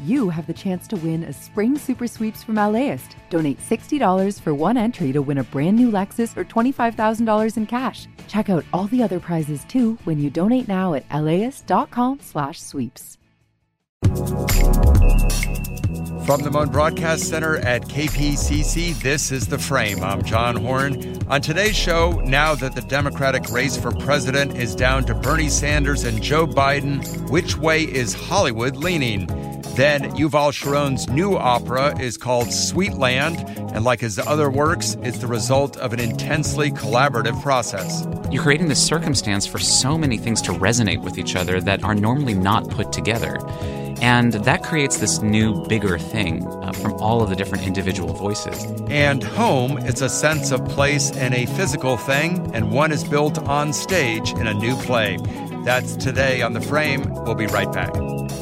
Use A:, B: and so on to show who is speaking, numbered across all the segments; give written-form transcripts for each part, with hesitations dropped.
A: you have the chance to win a spring super sweeps from LAist. Donate $60 for one entry to win a brand new Lexus or $25,000 in cash. Check out all the other prizes too when you donate now at laist.com/sweeps.
B: From the Moen Broadcast Center at KPCC, this is The Frame. I'm John Horn. On today's show, now that the Democratic race for president is down to Bernie Sanders and Joe Biden, which way is Hollywood leaning? Then Yuval Sharon's new opera is called Sweetland, and like his other works, it's the result of an intensely collaborative process.
C: You're creating this circumstance for so many things to resonate with each other that are normally not put together. And that creates this new, bigger thing from all of the different individual voices.
B: And home, it's a sense of place and a physical thing, and one is built on stage in a new play. That's today on The Frame. We'll be right back.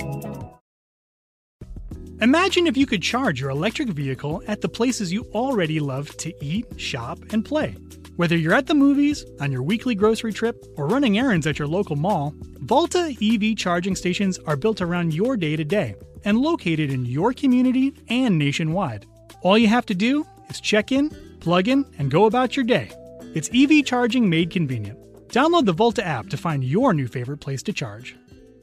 D: Imagine if you could charge your electric vehicle at the places you already love to eat, shop, and play. Whether you're at the movies, on your weekly grocery trip, or running errands at your local mall, Volta EV charging stations are built around your day-to-day and located in your community and nationwide. All you have to do is check in, plug in, and go about your day. It's EV charging made convenient. Download the Volta app to find your new favorite place to charge.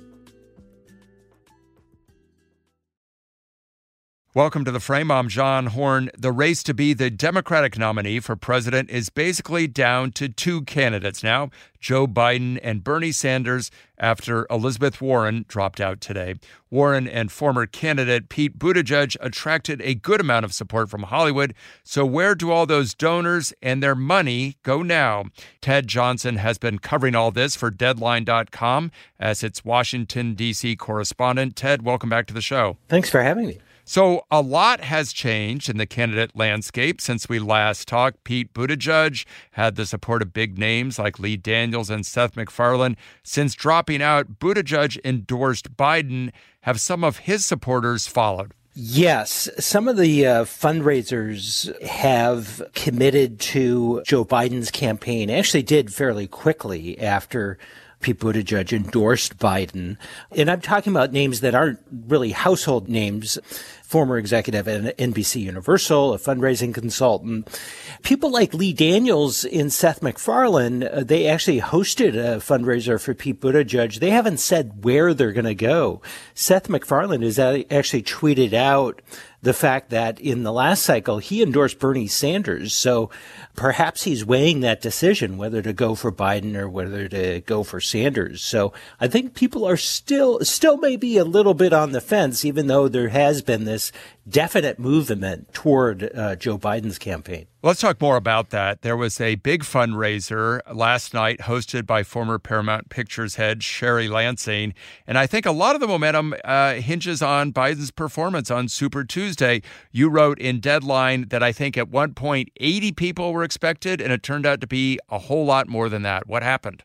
B: Welcome to The Frame. I'm John Horn. The race to be the Democratic nominee for president is basically down to two candidates now, Joe Biden and Bernie Sanders, after Elizabeth Warren dropped out today. Warren and former candidate Pete Buttigieg attracted a good amount of support from Hollywood. So where do all those donors and their money go now? Ted Johnson has been covering all this for Deadline.com as its Washington, D.C. correspondent. Ted, welcome back to the show.
E: Thanks for having me.
B: So a lot has changed in the candidate landscape since we last talked. Pete Buttigieg had the support of big names like Lee Daniels and Seth MacFarlane. Since dropping out, Buttigieg endorsed Biden. Have some of his supporters followed?
E: Yes, some of the fundraisers have committed to Joe Biden's campaign. Actually did fairly quickly after Pete Buttigieg endorsed Biden. And I'm talking about names that aren't really household names. Former executive at NBC Universal, a fundraising consultant. People like Lee Daniels and Seth MacFarlane, they actually hosted a fundraiser for Pete Buttigieg. They haven't said where they're going to go. Seth MacFarlane has actually tweeted out the fact that in the last cycle, he endorsed Bernie Sanders. So perhaps he's weighing that decision, whether to go for Biden or whether to go for Sanders. So I think people are still maybe a little bit on the fence, even though there has been this definite movement toward Joe Biden's campaign.
B: Let's talk more about that. There was a big fundraiser last night hosted by former Paramount Pictures head Sherry Lansing. And I think a lot of the momentum hinges on Biden's performance on Super Tuesday. You wrote in Deadline that I think at one point 80 people were expected, and it turned out to be a whole lot more than that. What happened?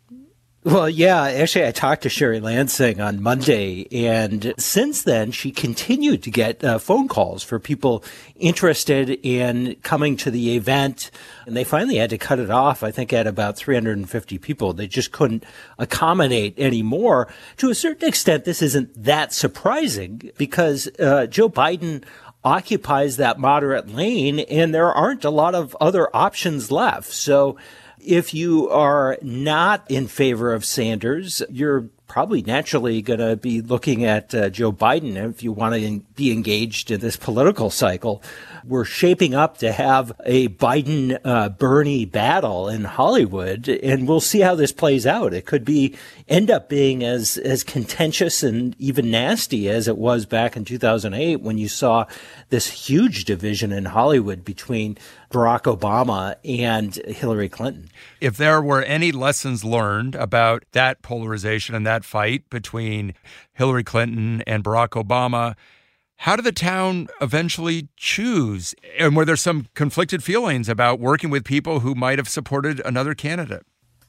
E: Well, yeah, actually, I talked to Sherry Lansing on Monday, and since then, she continued to get phone calls for people interested in coming to the event, and they finally had to cut it off, I think, at about 350 people. They just couldn't accommodate any more. To a certain extent, this isn't that surprising because Joe Biden occupies that moderate lane, and there aren't a lot of other options left. So if you are not in favor of Sanders, you're probably naturally going to be looking at Joe Biden if you want to be engaged in this political cycle. We're shaping up to have a Biden-Bernie battle in Hollywood, and we'll see how this plays out. It could end up being as contentious and even nasty as it was back in 2008 when you saw this huge division in Hollywood between Barack Obama and Hillary Clinton.
B: If there were any lessons learned about that polarization and that fight between Hillary Clinton and Barack Obama, how did the town eventually choose? And were there some conflicted feelings about working with people who might have supported another candidate?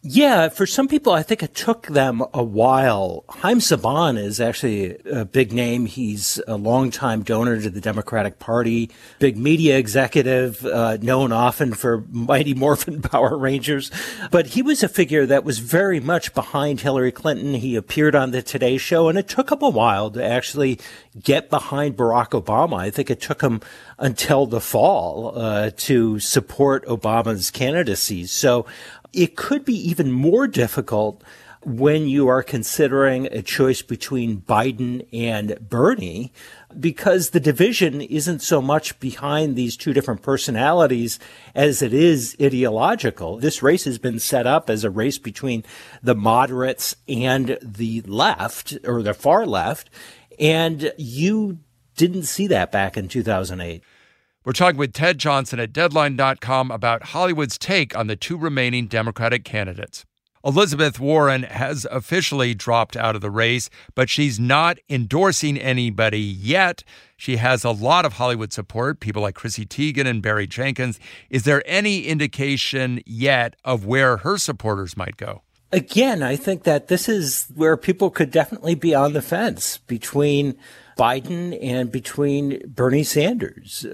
E: Yeah, for some people, I think it took them a while. Haim Saban is actually a big name. He's a longtime donor to the Democratic Party, big media executive, known often for Mighty Morphin Power Rangers. But he was a figure that was very much behind Hillary Clinton. He appeared on the Today Show, and it took him a while to actually get behind Barack Obama. I think it took him until the fall to support Obama's candidacy. So it could be even more difficult when you are considering a choice between Biden and Bernie, because the division isn't so much behind these two different personalities as it is ideological. This race has been set up as a race between the moderates and the left, or the far left, and you didn't see that back in 2008.
B: We're talking with Ted Johnson at Deadline.com about Hollywood's take on the two remaining Democratic candidates. Elizabeth Warren has officially dropped out of the race, but she's not endorsing anybody yet. She has a lot of Hollywood support, people like Chrissy Teigen and Barry Jenkins. Is there any indication yet of where her supporters might go?
E: Again, I think that this is where people could definitely be on the fence between Biden and between Bernie Sanders.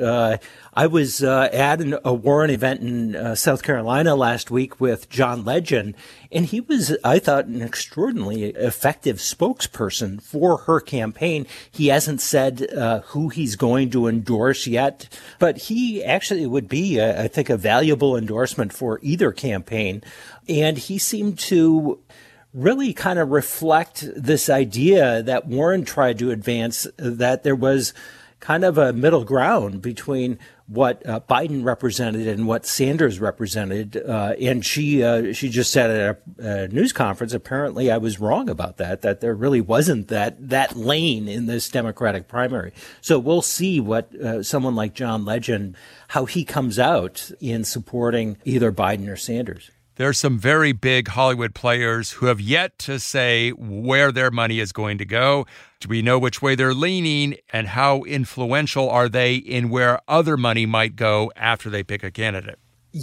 E: I was at a Warren event in South Carolina last week with John Legend, and he was, I thought, an extraordinarily effective spokesperson for her campaign. He hasn't said who he's going to endorse yet, but he actually would be, I think, a valuable endorsement for either campaign. And he seemed to really kind of reflect this idea that Warren tried to advance, that there was kind of a middle ground between what Biden represented and what Sanders represented. And she just said at a news conference, apparently I was wrong about that there really wasn't that lane in this Democratic primary. So we'll see what someone like John Legend, how he comes out in supporting either Biden or Sanders.
B: There are some very big Hollywood players who have yet to say where their money is going to go. Do we know which way they're leaning, and how influential are they in where other money might go after they pick a candidate?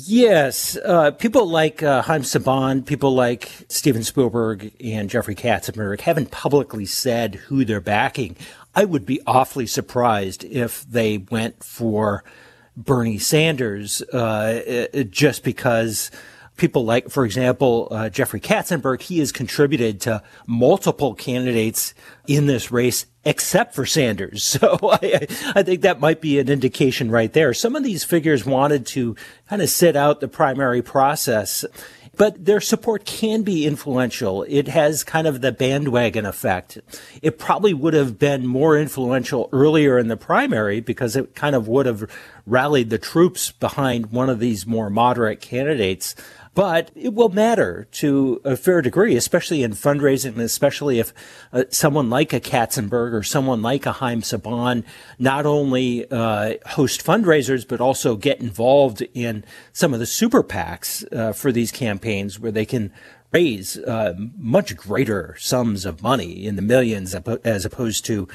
E: Yes. People like Haim Saban, people like Steven Spielberg and Jeffrey Katzenberg haven't publicly said who they're backing. I would be awfully surprised if they went for Bernie Sanders just because people like, for example, Jeffrey Katzenberg, he has contributed to multiple candidates in this race except for Sanders. So I think that might be an indication right there. Some of these figures wanted to kind of sit out the primary process, but their support can be influential. It has kind of the bandwagon effect. It probably would have been more influential earlier in the primary because it kind of would have rallied the troops behind one of these more moderate candidates. But it will matter to a fair degree, especially in fundraising, and especially if someone like a Katzenberg or someone like a Haim Saban not only host fundraisers, but also get involved in some of the super PACs for these campaigns where they can raise much greater sums of money in the millions as opposed to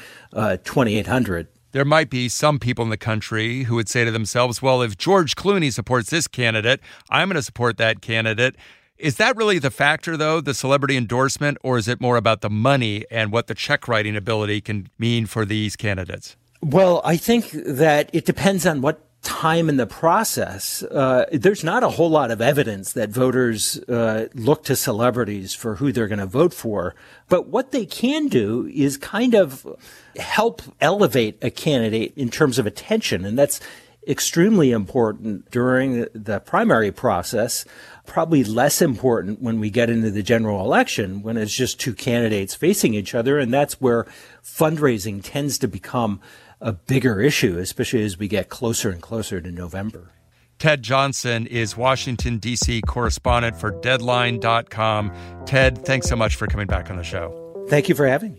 E: 2,800.
B: There might be some people in the country who would say to themselves, well, if George Clooney supports this candidate, I'm going to support that candidate. Is that really the factor, though, the celebrity endorsement, or is it more about the money and what the check writing ability can mean for these candidates?
E: Well, I think that it depends on what time in the process. There's not a whole lot of evidence that voters look to celebrities for who they're going to vote for. But what they can do is kind of help elevate a candidate in terms of attention. And that's extremely important during the primary process, probably less important when we get into the general election, when it's just two candidates facing each other. And that's where fundraising tends to become a bigger issue, especially as we get closer and closer to November.
B: Ted Johnson is Washington, D.C. correspondent for Deadline.com. Ted, thanks so much for coming back on the show.
E: Thank you for having me.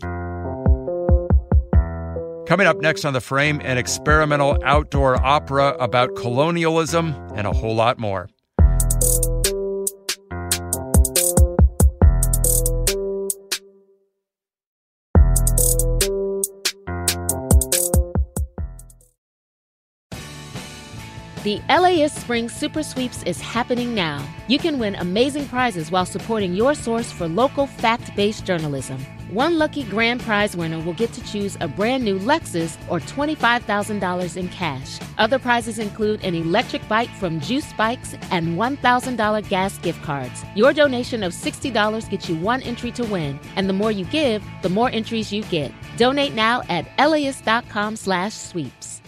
B: Coming up next on The Frame, an experimental outdoor opera about colonialism and a whole lot more.
F: The LAist Spring Super Sweeps is happening now. You can win amazing prizes while supporting your source for local fact-based journalism. One lucky grand prize winner will get to choose a brand new Lexus or $25,000 in cash. Other prizes include an electric bike from Juice Bikes and $1,000 gas gift cards. Your donation of $60 gets you one entry to win, and the more you give, the more entries you get. Donate now at LAist.com/sweeps.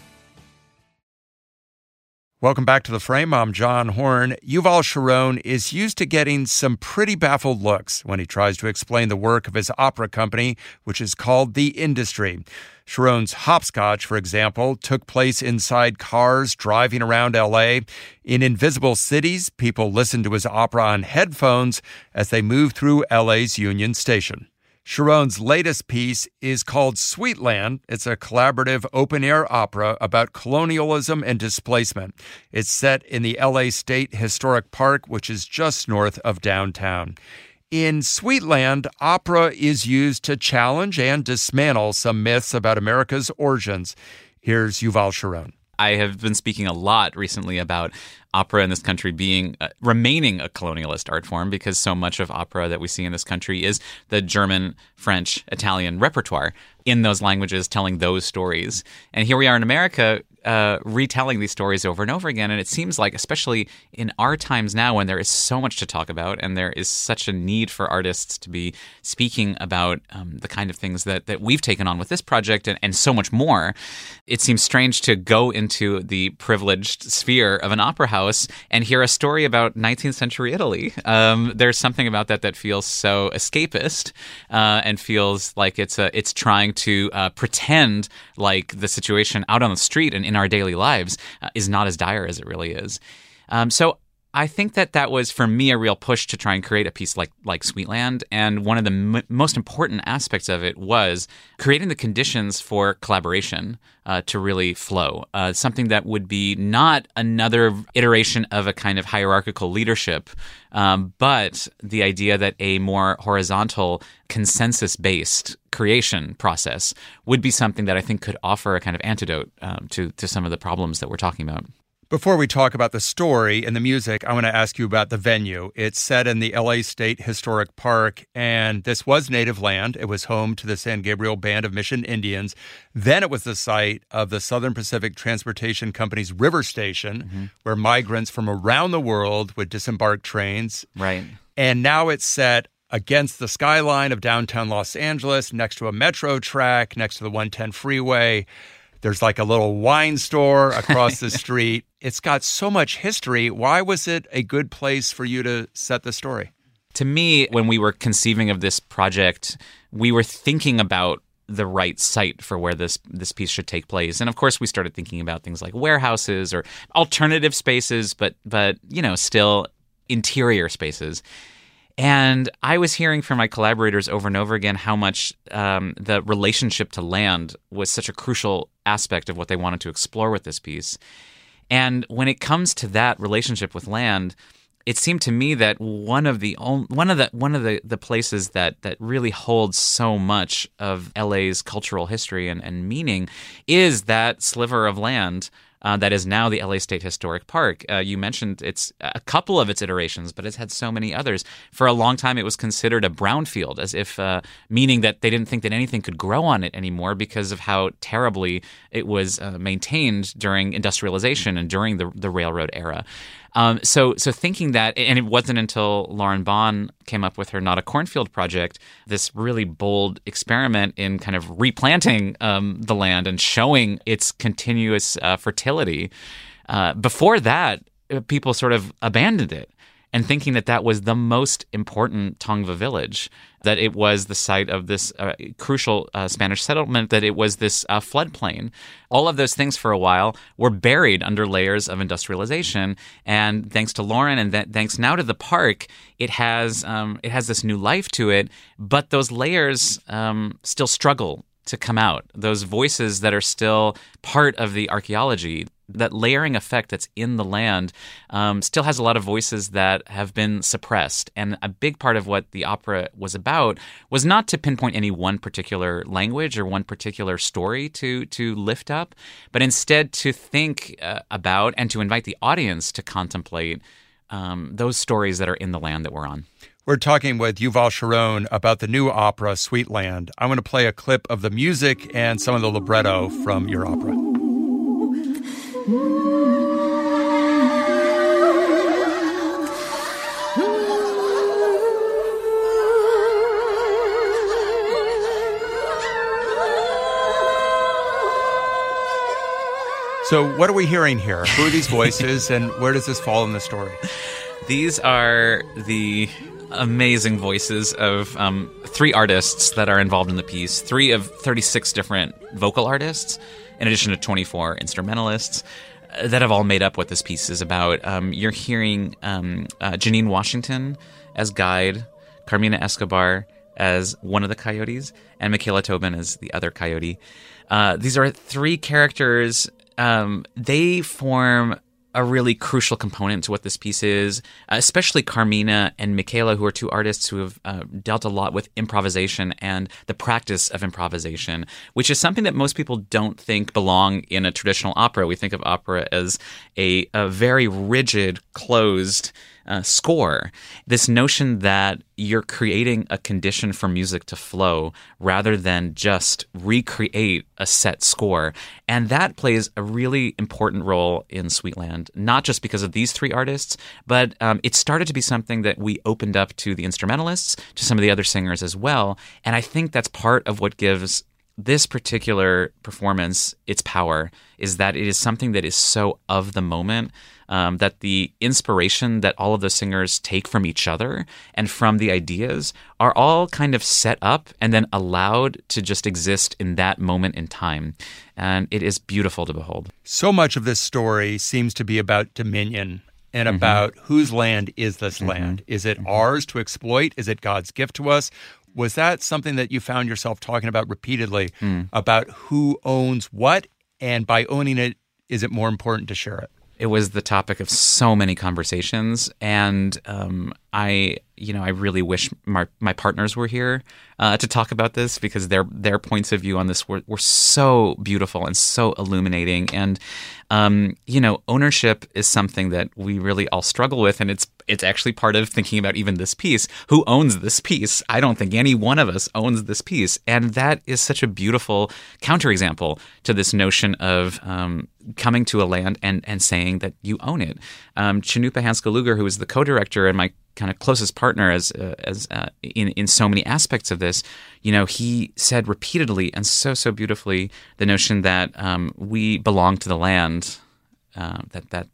B: Welcome back to The Frame. I'm John Horn. Yuval Sharon is used to getting some pretty baffled looks when he tries to explain the work of his opera company, which is called The Industry. Sharon's Hopscotch, for example, took place inside cars driving around L.A. In Invisible Cities, people listened to his opera on headphones as they moved through L.A.'s Union Station. Sharon's latest piece is called Sweetland. It's a collaborative open-air opera about colonialism and displacement. It's set in the LA State Historic Park, which is just north of downtown. In Sweetland, opera is used to challenge and dismantle some myths about America's origins. Here's Yuval Sharon.
C: I have been speaking a lot recently about opera in this country being remaining a colonialist art form, because so much of opera that we see in this country is the German, French, Italian repertoire in those languages, telling those stories. And here we are in America retelling these stories over and over again. And it seems like, especially in our times now, when there is so much to talk about and there is such a need for artists to be speaking about the kind of things that we've taken on with this project and so much more, it seems strange to go into the privileged sphere of an opera house and hear a story about 19th century Italy. There's something about that feels so escapist and feels like it's trying to pretend like the situation out on the street and in our daily lives is not as dire as it really is. So I think that was, for me, a real push to try and create a piece like Sweetland. And one of the most important aspects of it was creating the conditions for collaboration to really flow. Something that would be not another iteration of a kind of hierarchical leadership, but the idea that a more horizontal, consensus-based creation process would be something that I think could offer a kind of antidote to some of the problems that we're talking about.
B: Before we talk about the story and the music, I want to ask you about the venue. It's set in the LA State Historic Park, and this was native land. It was home to the San Gabriel Band of Mission Indians. Then it was the site of the Southern Pacific Transportation Company's River Station, where migrants from around the world would disembark trains.
C: Right.
B: And now it's set against the skyline of downtown Los Angeles, next to a metro track, next to the 110 freeway. There's like a little wine store across the street. It's got so much history. Why was it a good place for you to set the story?
C: To me, when we were conceiving of this project, we were thinking about the right site for where this piece should take place. And of course, we started thinking about things like warehouses or alternative spaces, but still interior spaces. And I was hearing from my collaborators over and over again how much the relationship to land was such a crucial aspect of what they wanted to explore with this piece. And when it comes to that relationship with land, it seemed to me that one of the places that really holds so much of LA's cultural history and meaning is that sliver of land that is now the LA State Historic Park. You mentioned it's a couple of its iterations, but it's had so many others. For a long time, it was considered a brownfield, as if meaning that they didn't think that anything could grow on it anymore because of how terribly it was maintained during industrialization and during the railroad era. So thinking that, and it wasn't until Lauren Bond came up with her Not a Cornfield project, this really bold experiment in kind of replanting the land and showing its continuous fertility. Before that, people sort of abandoned it and thinking that was the most important Tongva village, that it was the site of this crucial Spanish settlement, that it was this floodplain. All of those things for a while were buried under layers of industrialization. And thanks to Lauren and thanks now to the park, it has this new life to it, but those layers still struggle to come out. Those voices that are still part of the archaeology, that layering effect that's in the land still has a lot of voices that have been suppressed. And a big part of what the opera was about was not to pinpoint any one particular language or one particular story to lift up, but instead to think about and to invite the audience to contemplate those stories that are in the land that we're on.
B: We're talking with Yuval Sharon about the new opera, Sweetland. I'm going to play a clip of the music and some of the libretto from your opera. So what are we hearing here? Who are these voices, and where does this fall in the story?
C: These are the amazing voices of 3 artists that are involved in the piece, 3 of 36 different vocal artists, in addition to 24 instrumentalists that have all made up what this piece is about. You're hearing Janine Washington as guide, Carmina Escobar as one of the coyotes, and Michaela Tobin as the other coyote. These are 3 characters. They form a really crucial component to what this piece is, especially Carmina and Michaela, who are 2 artists who have dealt a lot with improvisation and the practice of improvisation, which is something that most people don't think belong in a traditional opera. We think of opera as a very rigid, closed score. This notion that you're creating a condition for music to flow rather than just recreate a set score. And that plays a really important role in Sweetland, not just because of these 3 artists, but it started to be something that we opened up to the instrumentalists, to some of the other singers as well. And I think that's part of what gives this particular performance its power, is that it is something that is so of the moment, that the inspiration that all of the singers take from each other and from the ideas are all kind of set up and then allowed to just exist in that moment in time. And it is beautiful to behold.
B: So much of this story seems to be about dominion and about whose land is this land? Is it ours to exploit? Is it God's gift to us? Was that something that you found yourself talking about repeatedly, about who owns what? And by owning it, is it more important to share it?
C: It was the topic of so many conversations, and I really wish my partners were here to talk about this, because their points of view on this were so beautiful and so illuminating. And ownership is something that we really all struggle with, and it's actually part of thinking about even this piece. Who owns this piece? I don't think any one of us owns this piece, and that is such a beautiful counterexample to this notion of coming to a land and saying that you own it. Chanupa Hanska-Luger, who is the co-director and my kind of closest partner as in so many aspects of this, he said repeatedly and so beautifully the notion that we belong to the land. That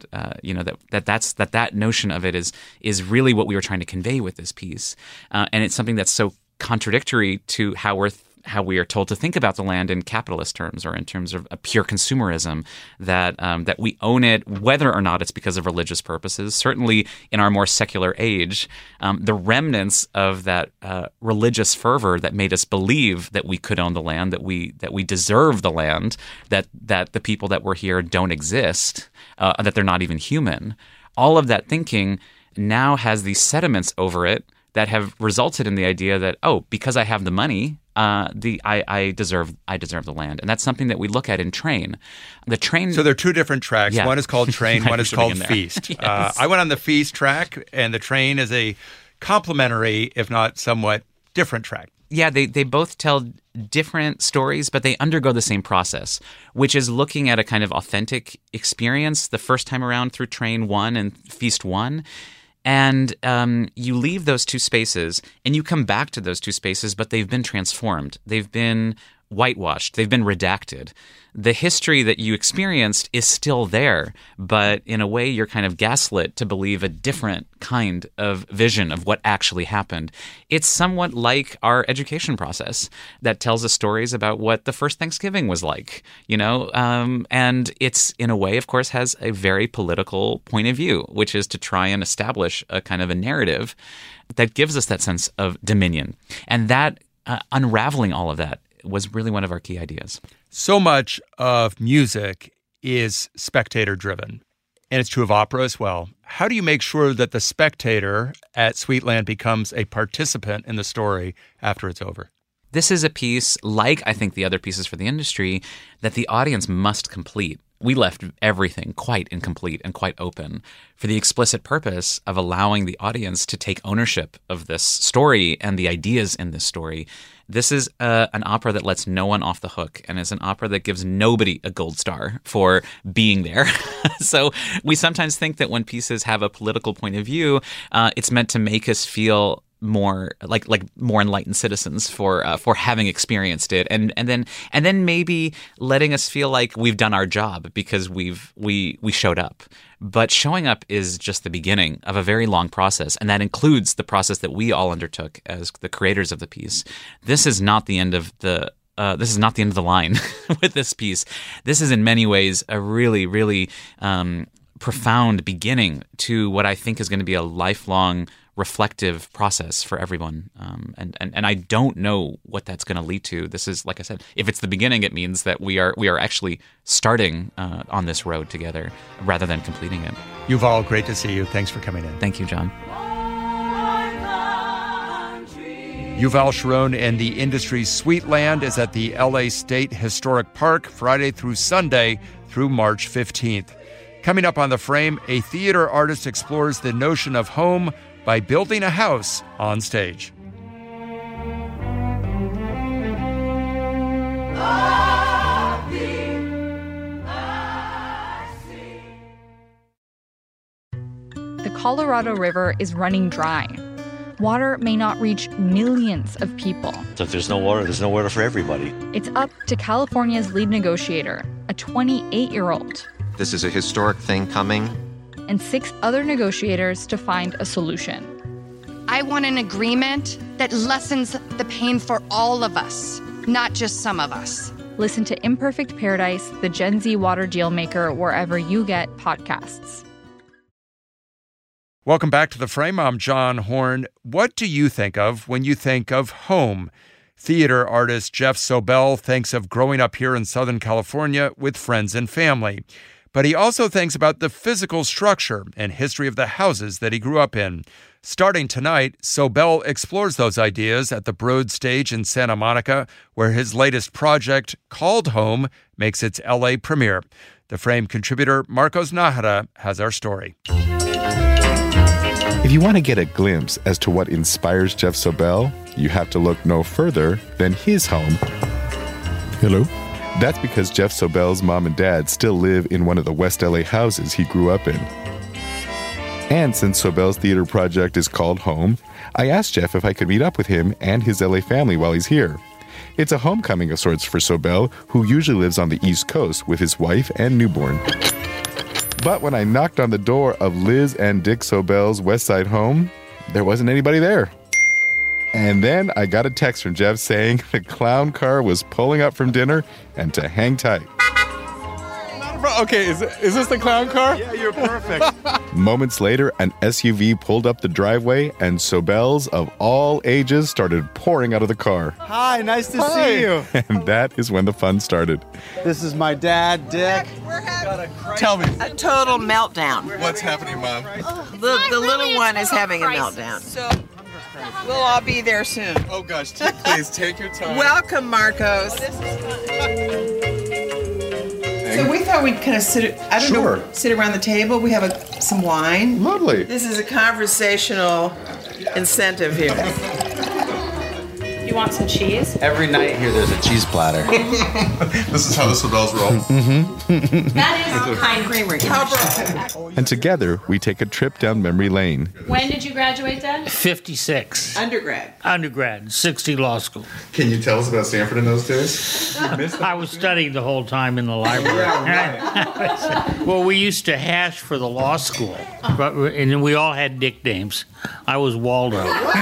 C: notion of it is really what we were trying to convey with this piece, and it's something that's so contradictory to how we are told to think about the land in capitalist terms, or in terms of a pure consumerism, that we own it, whether or not it's because of religious purposes. Certainly in our more secular age, the remnants of that religious fervor that made us believe that we could own the land, that we deserve the land, that the people that were here don't exist, that they're not even human. All of that thinking now has these sediments over it that have resulted in the idea that, because I have the money, I deserve the land. And that's something that we look at in Train. The Train.
B: So there are 2 different tracks.
C: Yeah.
B: One is called Train, one is called Feast.
C: Yes.
B: I went on the Feast track, and the Train is a complementary, if not somewhat different track.
C: Yeah, they both tell different stories, but they undergo the same process, which is looking at a kind of authentic experience the first time around through Train 1 and Feast 1. And you leave those 2 spaces and you come back to those 2 spaces, but they've been transformed. They've been whitewashed. They've been redacted. The history that you experienced is still there, but in a way you're kind of gaslit to believe a different kind of vision of what actually happened. It's somewhat like our education process that tells us stories about what the first Thanksgiving was like, and it's, in a way, of course, has a very political point of view, which is to try and establish a kind of a narrative that gives us that sense of dominion. And that unraveling all of that was really one of our key ideas.
B: So much of music is spectator-driven, and it's true of opera as well. How do you make sure that the spectator at Sweetland becomes a participant in the story after it's over?
C: This is a piece, like I think the other pieces for the industry, that the audience must complete. We left everything quite incomplete and quite open for the explicit purpose of allowing the audience to take ownership of this story and the ideas in this story. This is an opera that lets no one off the hook, and is an opera that gives nobody a gold star for being there. So we sometimes think that when pieces have a political point of view, it's meant to make us feel more like more enlightened citizens for having experienced it, and then maybe letting us feel like we've done our job because we showed up. But showing up is just the beginning of a very long process, and that includes the process that we all undertook as the creators of the piece. This is not the end of the line with this piece. This is in many ways a really, really profound beginning to what I think is going to be a lifelong reflective process for everyone. And I don't know what that's going to lead to. This is, like I said, if it's the beginning, it means that we are actually starting on this road together rather than completing it.
B: Yuval, great to see you. Thanks for coming in.
C: Thank you, John.
B: Yuval Sharon and the industry's Sweetland is at the LA State Historic Park Friday through Sunday through March 15th. Coming up on The Frame, a theater artist explores the notion of home by building a house on stage.
G: The Colorado River is running dry. Water may not reach millions of people.
H: So if there's no water for everybody.
G: It's up to California's lead negotiator, a 28-year-old.
I: This is a historic thing coming.
G: And 6 other negotiators to find a solution.
J: I want an agreement that lessens the pain for all of us, not just some of us.
G: Listen to Imperfect Paradise, the Gen Z water deal maker, wherever you get podcasts.
B: Welcome back to The Frame. I'm John Horn. What do you think of when you think of home? Theater artist Jeff Sobel thinks of growing up here in Southern California with friends and family. But he also thinks about the physical structure and history of the houses that he grew up in. Starting tonight, Sobel explores those ideas at the Broad Stage in Santa Monica, where his latest project, called Home, makes its LA premiere. The Frame contributor Marcos Nájera has our story.
K: If you want to get a glimpse as to what inspires Jeff Sobel, you have to look no further than his home. Hello? That's because Jeff Sobel's mom and dad still live in one of the West LA houses he grew up in. And since Sobel's theater project is called Home, I asked Jeff if I could meet up with him and his LA family while he's here. It's a homecoming of sorts for Sobel, who usually lives on the East Coast with his wife and newborn. But when I knocked on the door of Liz and Dick Sobel's West Side home, there wasn't anybody there. And then I got a text from Jeff saying the clown car was pulling up from dinner and to hang tight. Okay, is this the clown car?
H: Yeah, you're perfect.
K: Moments later, an SUV pulled up the driveway and Sobels of all ages started pouring out of the car.
H: Hi, nice to see you.
K: And that is when the fun started.
H: This is my dad, Dick.
K: Tell me.
L: A total meltdown.
K: What's happening, Mom?
L: The little one is having a meltdown. So we'll all be there soon.
K: Oh gosh, please take your time.
L: Welcome, Marcos. So we thought we'd kind of sit around the table. We have some wine.
K: Lovely.
L: This is a conversational incentive here.
M: You want some cheese?
H: Every night here there's a cheese platter.
K: This is how the Sobels roll.
M: That is Pine Creamery.
K: And together, we take a trip down memory lane.
M: When did you graduate, Dad?
N: 56.
L: Undergrad,
N: 60 law school.
K: Can you tell us about Stanford in those days?
N: I was studying the whole time in the library. Well, we used to hash for the law school, and we all had nicknames. I was Waldo.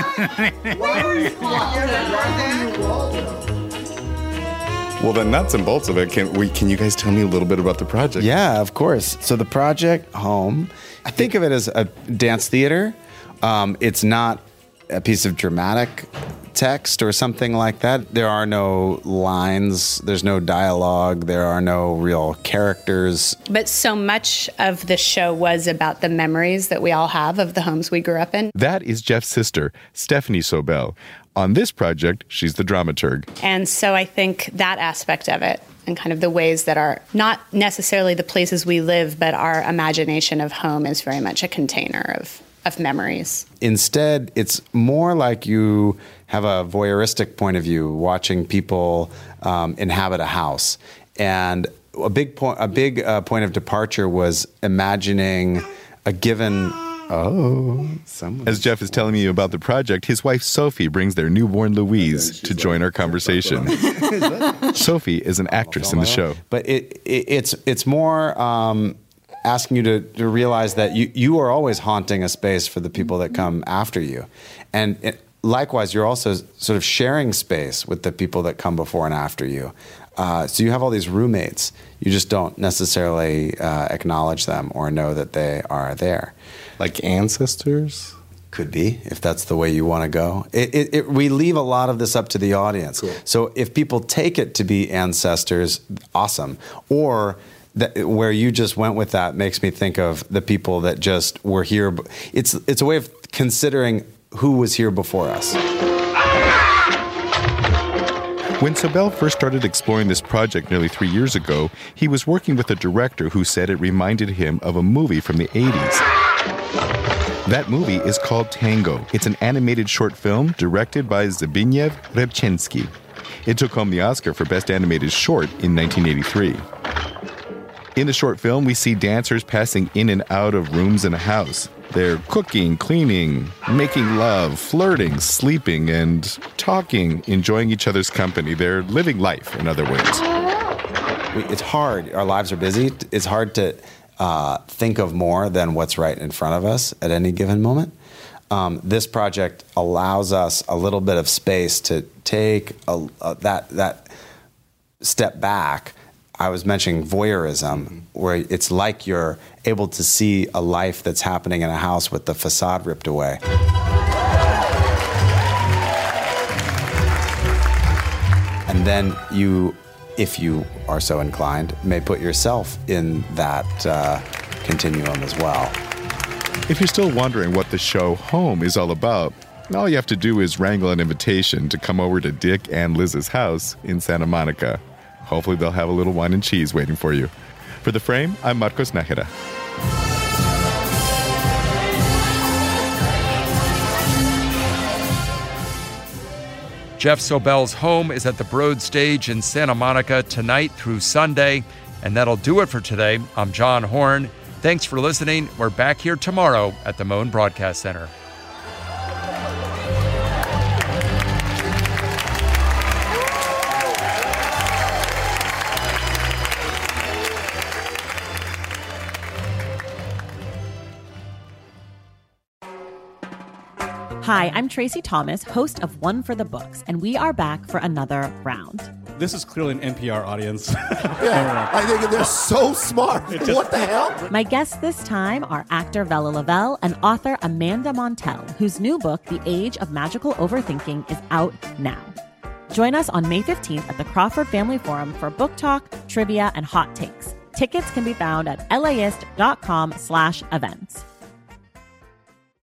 K: Well, the nuts and bolts of it, can you guys tell me a little bit about the project?
O: Yeah, of course. So the project, Home, I think of it as a dance theater. It's not a piece of dramatic text or something like that. There are no lines, there's no dialogue, there are no real characters.
P: But so much of the show was about the memories that we all have of the homes we grew up in.
K: That is Jeff's sister, Stephanie Sobel. On this project, she's the dramaturg.
P: And so I think that aspect of it, and kind of the ways that are not necessarily the places we live, but our imagination of home is very much a container of memories.
O: Instead, it's more like you have a voyeuristic point of view, watching people inhabit a house. And a big point of departure was imagining a given... As Jeff is telling me about the project, his wife Sophie brings their newborn Louise to join our conversation. Sophie is an actress in the show. But it's more asking you to realize that you are always haunting a space for the people that come after you. And likewise, you're also sort of sharing space with the people that come before and after you. So you have all these roommates. You just don't necessarily acknowledge them or know that they are there.
H: Like ancestors?
O: Could be, if that's the way you want to go. We leave a lot of this up to the audience. Cool. So if people take it to be ancestors, awesome. Or where you just went with that makes me think of the people that just were here. It's a way of considering who was here before us.
K: When Sobel first started exploring this project nearly 3 years ago, he was working with a director who said it reminded him of a movie from the 80s. That movie is called Tango. It's an animated short film directed by Zbigniew Rebczynski. It took home the Oscar for Best Animated Short in 1983. In the short film, we see dancers passing in and out of rooms in a house. They're cooking, cleaning, making love, flirting, sleeping, and talking, enjoying each other's company. They're living life, in other words.
O: It's hard. Our lives are busy. It's hard to think of more than what's right in front of us at any given moment. This project allows us a little bit of space to take that step back. I was mentioning voyeurism, where it's like you're able to see a life that's happening in a house with the facade ripped away. And then you, if you are so inclined, may put yourself in that continuum as well.
K: If you're still wondering what the show Home is all about, all you have to do is wrangle an invitation to come over to Dick and Liz's house in Santa Monica. Hopefully they'll have a little wine and cheese waiting for you. For The Frame, I'm Marcos Nájera.
B: Jeff Sobel's Home is at the Broad Stage in Santa Monica tonight through Sunday. And that'll do it for today. I'm John Horn. Thanks for listening. We're back here tomorrow at the Moan Broadcast Center.
Q: Hi, I'm Tracy Thomas, host of One for the Books, and we are back for another round.
R: This is clearly an NPR audience.
S: Yeah, I think they're so smart. What the hell?
Q: My guests this time are actor Vella Lavelle and author Amanda Montell, whose new book, The Age of Magical Overthinking, is out now. Join us on May 15th at the Crawford Family Forum for book talk, trivia, and hot takes. Tickets can be found at laist.com/events.